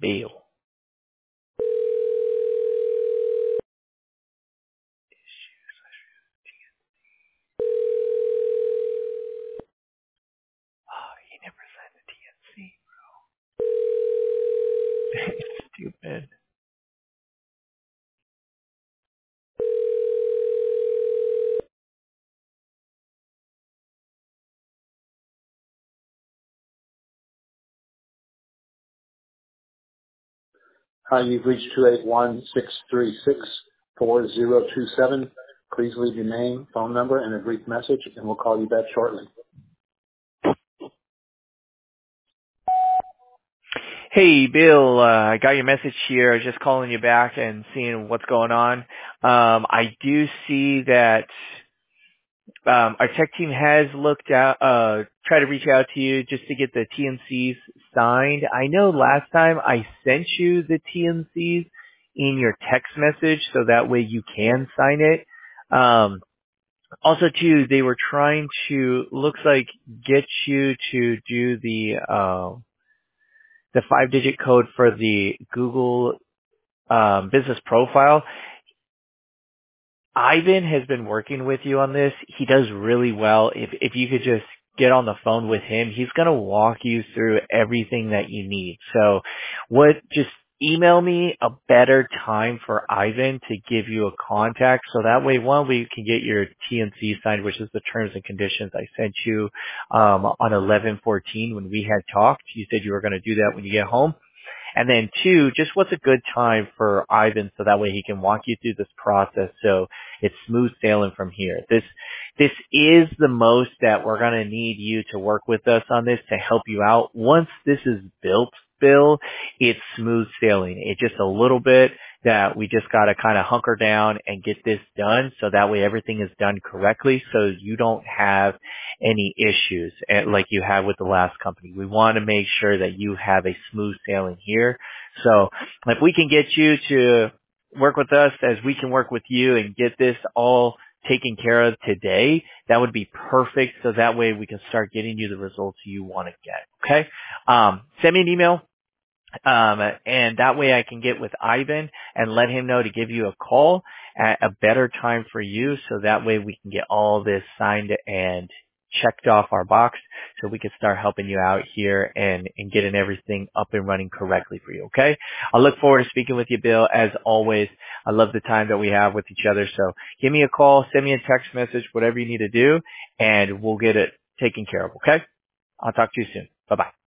Bill. Oh, he never signed the TNC. Stupid. Hi, you've reached 281-636-4027. Please leave your name, phone number, and a brief message, and we'll call you back shortly. Hey, Bill, I got your message here. I was just calling you back and seeing what's going on. I do see that our tech team has tried to reach out to you just to get the TNCs signed. I know last time I sent you the TNCs in your text message so that way you can sign it. Also too, they were trying to, looks like, get you to do the 5-digit code for the Google business profile. Ivan has been working with you on this. He does really well. If you could just get on the phone with him, he's going to walk you through everything that you need. So just email me a better time for Ivan to give you a contact. So that way, one, we can get your TNC signed, which is the terms and conditions I sent you on 11/14 when we had talked. You said you were going to do that when you get home. And then two, just what's a good time for Ivan so that way he can walk you through this process so it's smooth sailing from here. This is the most that we're going to need you to work with us on this to help you out. Once this is built, Bill, it's smooth sailing. It's just a little bit that we just got to kind of hunker down and get this done so that way everything is done correctly so you don't have any issues like you had with the last company. We want to make sure that you have a smooth sailing here. So if we can get you to work with us as we can work with you and get this all taken care of today, that would be perfect. So that way we can start getting you the results you want to get. Okay. Send me an email. And that way I can get with Ivan and let him know to give you a call at a better time for you. So that way we can get all this signed and checked off our box so we can start helping you out here and getting everything up and running correctly for you. Okay. I look forward to speaking with you, Bill. As always, I love the time that we have with each other. So give me a call, send me a text message, whatever you need to do, and we'll get it taken care of. Okay. I'll talk to you soon. Bye-bye.